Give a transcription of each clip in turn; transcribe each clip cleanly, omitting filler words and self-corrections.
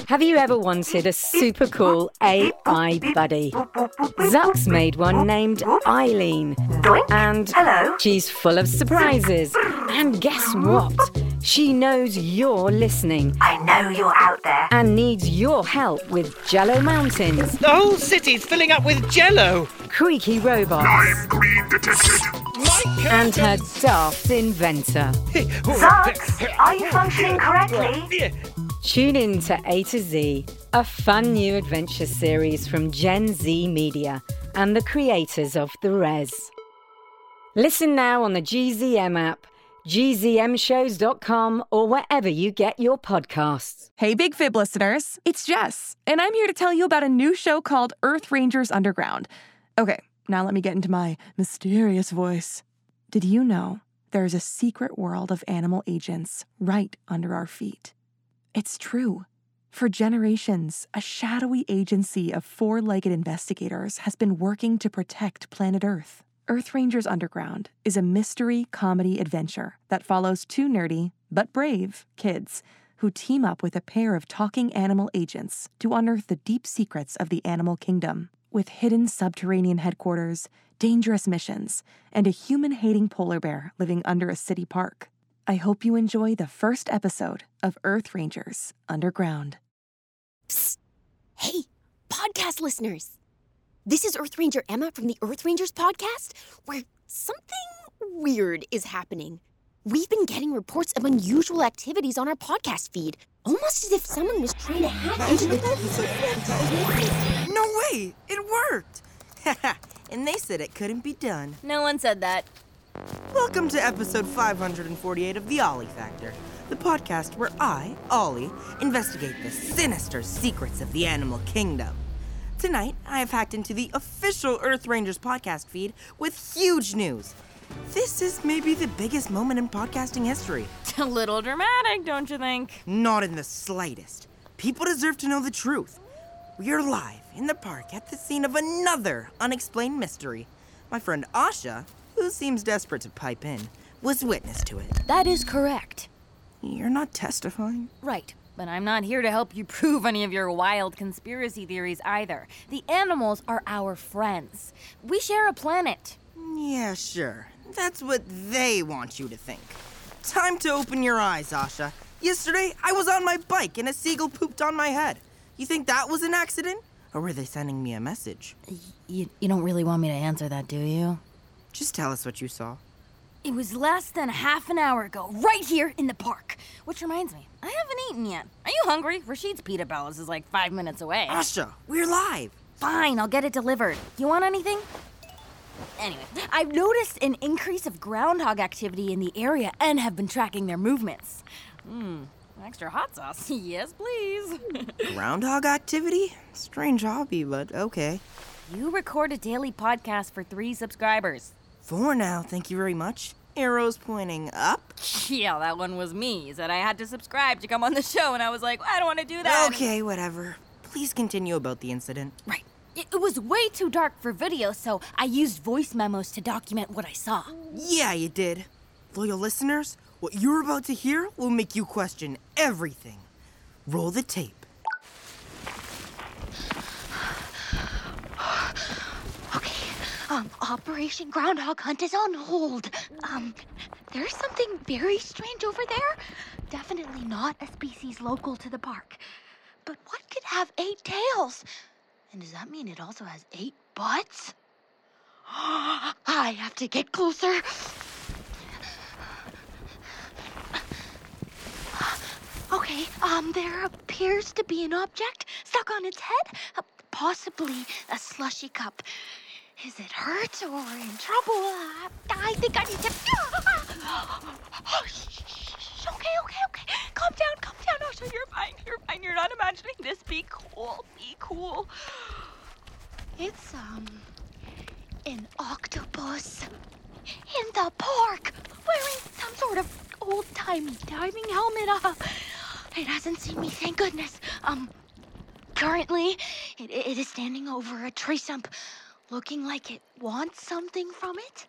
Have you ever wanted a super cool AI buddy? Zuck's made one named Eileen. And she's full of surprises. And guess what? She knows you're listening. I know you're out there. And needs your help with Jello Mountains. The whole city's filling up with Jello. Creaky robots. Lime green detected. And her daft inventor. Zucks, are you functioning correctly? Tune in to A to Z, a fun new adventure series from Gen Z Media and the creators of The Res. Listen now on the GZM app, gzmshows.com, or wherever you get your podcasts. Hey, Big Fib listeners, it's Jess, and I'm here to tell you about a new show called Earth Rangers Underground. Okay, now let me get into my mysterious voice. Did you know there's a secret world of animal agents right under our feet? It's true. For generations, a shadowy agency of four-legged investigators has been working to protect planet Earth. Earth Rangers Underground is a mystery comedy adventure that follows two nerdy, but brave, kids who team up with a pair of talking animal agents to unearth the deep secrets of the animal kingdom. With hidden subterranean headquarters, dangerous missions, and a human-hating polar bear living under a city park. I hope you enjoy the first episode of Earth Rangers Underground. Psst. Hey, podcast listeners. This is Earth Ranger Emma from the Earth Rangers podcast, where something weird is happening. We've been getting reports of unusual activities on our podcast feed, almost as if someone was trying to hack into the... No way! It worked! And they said it couldn't be done. No one said that. Welcome to episode 548 of The Ollie Factor, the podcast where I, Ollie, investigate the sinister secrets of the animal kingdom. Tonight, I have hacked into the official Earth Rangers podcast feed with huge news. This is maybe the biggest moment in podcasting history. A little dramatic, don't you think? Not in the slightest. People deserve to know the truth. We are live in the park at the scene of another unexplained mystery. My friend Asha, who seems desperate to pipe in, was witness to it. That is correct. You're not testifying? Right, but I'm not here to help you prove any of your wild conspiracy theories either. The animals are our friends. We share a planet. Yeah, sure. That's what they want you to think. Time to open your eyes, Asha. Yesterday, I was on my bike and a seagull pooped on my head. You think that was an accident? Or were they sending me a message? You don't really want me to answer that, do you? Just tell us what you saw. It was less than half an hour ago, right here in the park. Which reminds me, I haven't eaten yet. Are you hungry? Rashid's Pita Bellas is like 5 minutes away. Asha, we're live. Fine, I'll get it delivered. You want anything? Anyway, I've noticed an increase of groundhog activity in the area and have been tracking their movements. Extra hot sauce. Yes, please. Groundhog activity? Strange hobby, but okay. You record a daily podcast for 3 subscribers. 4 now, thank you very much. Arrows pointing up. Yeah, that one was me. He said I had to subscribe to come on the show, and I was like, I don't want to do that. Okay, whatever. Please continue about the incident. Right. It was way too dark for video, so I used voice memos to document what I saw. Yeah, you did. Loyal listeners, what you're about to hear will make you question everything. Roll the tape. Operation Groundhog Hunt is on hold. There's something very strange over there. Definitely not a species local to the park. But what could have 8 tails? And does that mean it also has 8 butts? I have to get closer. Okay, there appears to be an object stuck on its head. Possibly a slushy cup. Is it hurt or in trouble? I think I need to... Okay. Calm down. Asha, you're fine. You're not imagining this. Be cool. It's, an octopus in the park wearing some sort of old-timey diving helmet. It hasn't seen me, thank goodness. Currently, it is standing over a tree stump, looking like it wants something from it.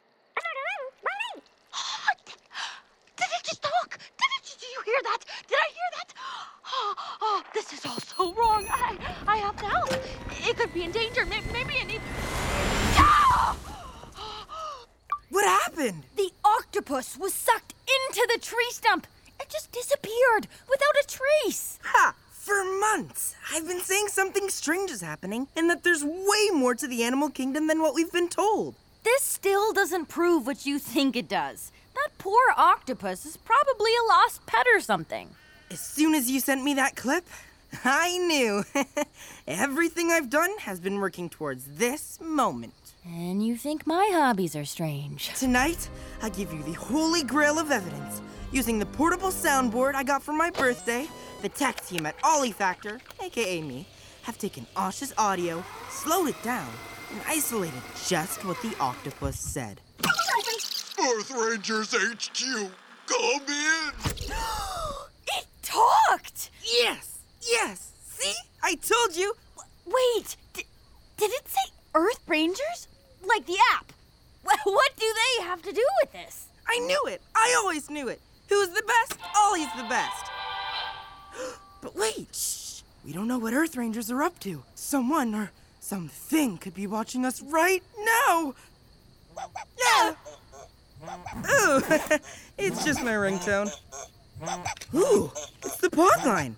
Did it just talk? Do you hear that? Did I hear that? Oh, this is all so wrong. I have to help. It could be in danger. Maybe it needs... Ah! What happened? The octopus was sucked into the tree stump. It just disappeared without a trace. Ha! For months, I've been saying something strange is happening and that there's way more to the animal kingdom than what we've been told. This still doesn't prove what you think it does. That poor octopus is probably a lost pet or something. As soon as you sent me that clip, I knew. Everything I've done has been working towards this moment. And you think my hobbies are strange. Tonight, I give you the holy grail of evidence. Using the portable soundboard I got for my birthday, the tech team at Ollie Factor, aka me, have taken Asha's audio, slowed it down, and isolated just what the octopus said. Earth Rangers HQ, come in! It talked! Yes! See? I told you! Wait, did it say Earth Rangers? Like the app? What do they have to do with this? I knew it! I always knew it! Who's the best? Ollie's the best! But wait, shh! We don't know what Earth Rangers are up to. Someone or something could be watching us right now! Yeah! Ooh, it's just my ringtone. Ooh, it's the pod line.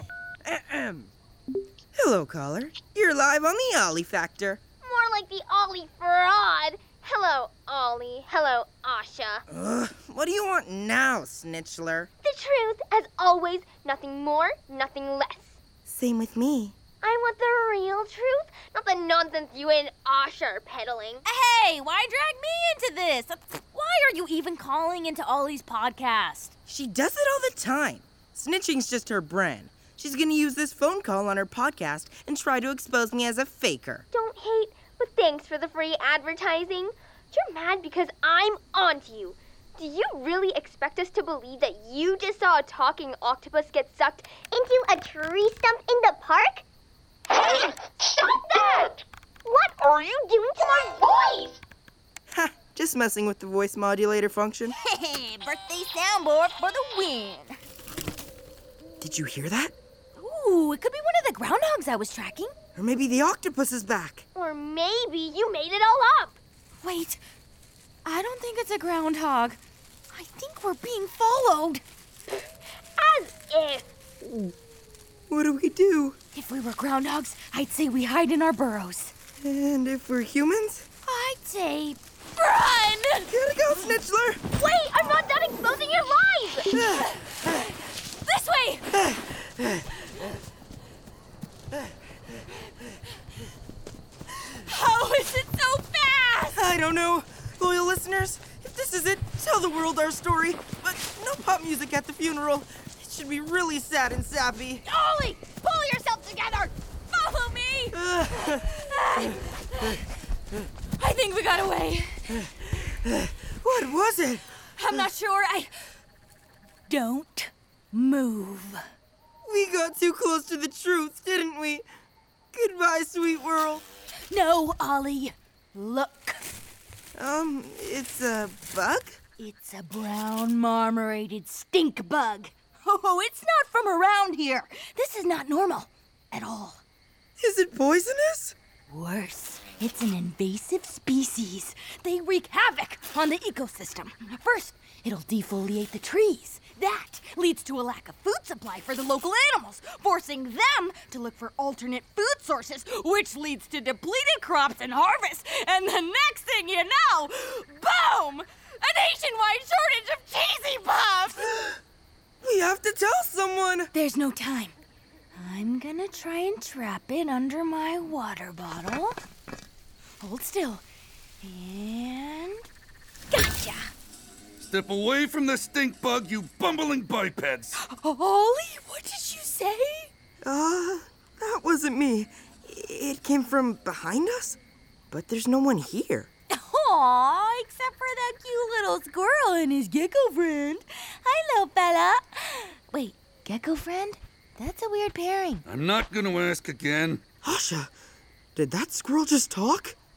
Hello, caller. You're live on the Ollie Factor. More like the Ollie fraud. Hello, Ollie. Hello, Asha. What do you want now, Snitchler? The truth, as always, nothing more, nothing less. Same with me. I want the real truth, not the nonsense you and Asha are peddling. Hey, why drag me into this? Why are you even calling into Ollie's podcast? She does it all the time. Snitching's just her brand. She's gonna use this phone call on her podcast and try to expose me as a faker. Don't hate, but thanks for the free advertising. You're mad because I'm onto you. Do you really expect us to believe that you just saw a talking octopus get sucked into a tree stump in the park? Hey, stop that! What are you doing to my voice? Ha, just messing with the voice modulator function. Hey, birthday soundboard for the win. Did you hear that? Ooh, it could be one of the groundhogs I was tracking. Or maybe the octopus is back. Or maybe you made it all up. Wait, I don't think it's a groundhog. I think we're being followed. As if. What do we do? If we were groundhogs, I'd say we hide in our burrows. And if we're humans? I'd say run! Gotta go, Snitchler! Wait, I'm not done exposing your lies! This way! How is it so fast? I don't know. Loyal listeners, if this is it, tell the world our story. But no pop music at the funeral. It should be really sad and sappy. Ollie, pull yourself together! Follow me! I think we got away. What was it? I'm not sure. Don't move. We got too close to the truth, didn't we? Goodbye, sweet world. No, Ollie. Look. It's a bug? It's a brown marmorated stink bug. Oh, it's not from around here. This is not normal at all. Is it poisonous? Worse, it's an invasive species. They wreak havoc on the ecosystem. First, it'll defoliate the trees. That leads to a lack of food supply for the local animals, forcing them to look for alternate food sources, which leads to depleted crops and harvests. And the next thing you know, boom! A nationwide shortage of cheesy puffs! We have to tell someone. There's no time. I'm gonna try and trap it under my water bottle. Hold still. And... gotcha! Step away from the stink bug, you bumbling bipeds! Ollie, what did you say? That wasn't me. It came from behind us? But there's no one here. Aw, except for that cute little squirrel and his gecko friend. Hi, little fella. Wait, gecko friend? That's a weird pairing. I'm not gonna ask again. Asha, did that squirrel just talk?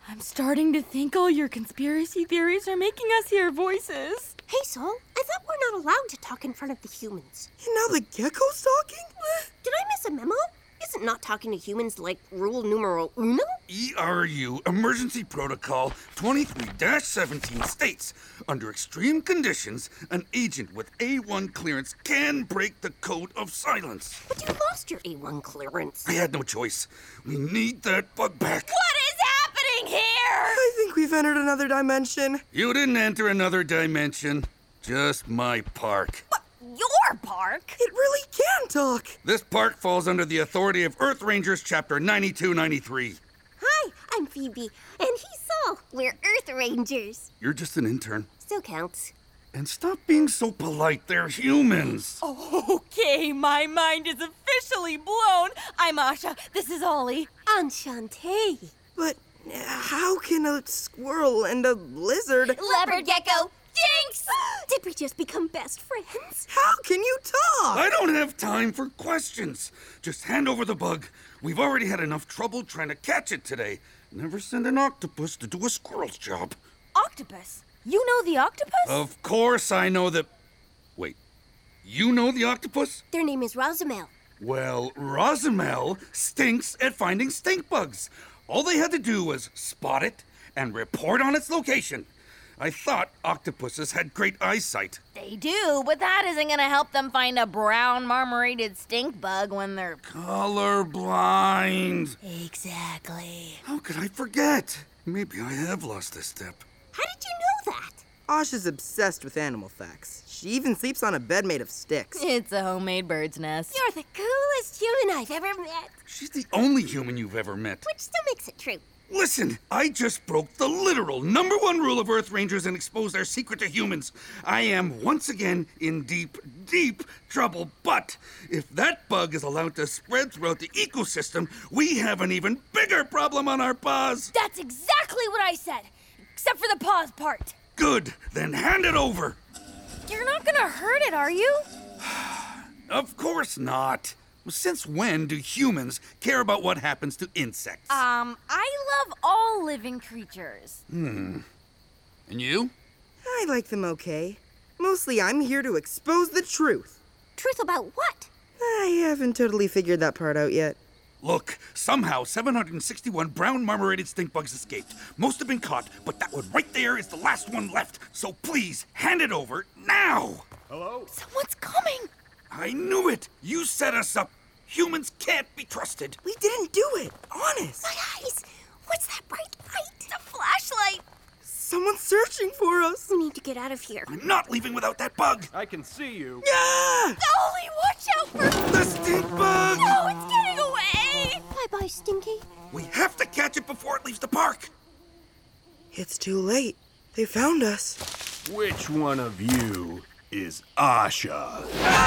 I'm starting to think all your conspiracy theories are making us hear voices. Hey, Sol, I thought we're not allowed to talk in front of the humans. And now the gecko's talking? Did I miss a memo? Isn't not talking to humans like rule numero uno? ERU Emergency Protocol 23-17 states, under extreme conditions, an agent with A1 clearance can break the code of silence. But you lost your A1 clearance. I had no choice. We need that bug back. What is happening here? I think we've entered another dimension. You didn't enter another dimension. Just my park. What? Your park? It really can talk. This park falls under the authority of Earth Rangers Chapter 9293. Hi, I'm Phoebe, and he's Sol. We're Earth Rangers. You're just an intern. Still counts. And stop being so polite. They're humans. Okay, my mind is officially blown. I'm Asha. This is Ollie. Enchanté. But how can a squirrel and a lizard... Leopard gecko. Jinx! Did we just become best friends? How can you talk? I don't have time for questions. Just hand over the bug. We've already had enough trouble trying to catch it today. Never send an octopus to do a squirrel's job. Octopus? You know the octopus? Of course I know the... Wait, you know the octopus? Their name is Rosamel. Well, Rosamel stinks at finding stink bugs. All they had to do was spot it and report on its location. I thought octopuses had great eyesight. They do, but that isn't gonna help them find a brown marmorated stink bug when they're... Colorblind. Exactly. How could I forget? Maybe I have lost a step. How did you know that? Asha's obsessed with animal facts. She even sleeps on a bed made of sticks. It's a homemade bird's nest. You're the coolest human I've ever met. She's the only human you've ever met. Which still makes it true. Listen, I just broke the literal #1 rule of Earth Rangers and exposed their secret to humans. I am once again in deep, deep trouble. But if that bug is allowed to spread throughout the ecosystem, we have an even bigger problem on our paws. That's exactly what I said, except for the paws part. Good, then hand it over. You're not gonna hurt it, are you? Of course not. Since when do humans care about what happens to insects? I love all living creatures. And you? I like them okay. Mostly I'm here to expose the truth. Truth about what? I haven't totally figured that part out yet. Look, somehow 761 brown marmorated stink bugs escaped. Most have been caught, but that one right there is the last one left. So please, hand it over now! Hello? Someone's coming! I knew it! You set us up! Humans can't be trusted! We didn't do it, honest. My eyes! What's that bright light? It's a flashlight! Someone's searching for us. We need to get out of here. I'm not leaving without that bug! I can see you. Yeah! Ollie, watch out for... The stink bug! No, it's getting away! Bye-bye, Stinky. We have to catch it before it leaves the park! It's too late. They found us. Which one of you is Asha?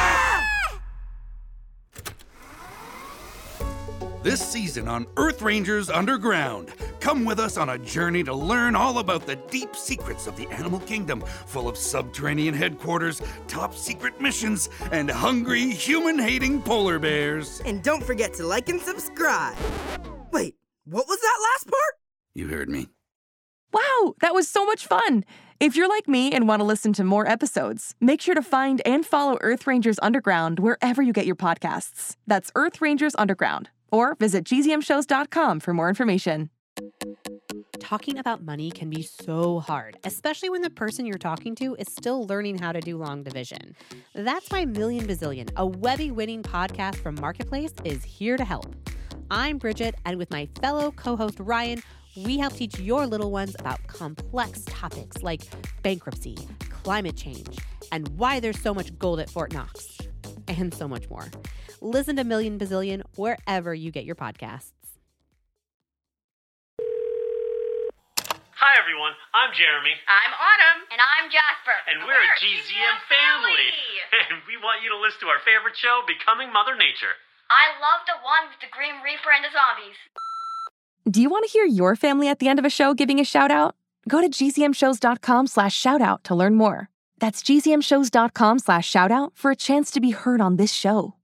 This season on Earth Rangers Underground, come with us on a journey to learn all about the deep secrets of the animal kingdom, full of subterranean headquarters, top secret missions, and hungry, human-hating polar bears. And don't forget to like and subscribe. Wait, what was that last part? You heard me. Wow, that was so much fun! If you're like me and want to listen to more episodes, make sure to find and follow Earth Rangers Underground wherever you get your podcasts. That's Earth Rangers Underground. Or visit gzmshows.com for more information. Talking about money can be so hard, especially when the person you're talking to is still learning how to do long division. That's why Million Bazillion, a Webby-winning podcast from Marketplace, is here to help. I'm Bridget, and with my fellow co-host Ryan, we help teach your little ones about complex topics like bankruptcy, climate change, and why there's so much gold at Fort Knox, and so much more. Listen to Million Bazillion wherever you get your podcasts. Hi, everyone. I'm Jeremy. I'm Autumn. And I'm Jasper. And we're a GZM family. And we want you to listen to our favorite show, Becoming Mother Nature. I love the one with the Grim Reaper and the zombies. Do you want to hear your family at the end of a show giving a shout out? Go to gzmshows.com/shoutout to learn more. That's gzmshows.com/shoutout for a chance to be heard on this show.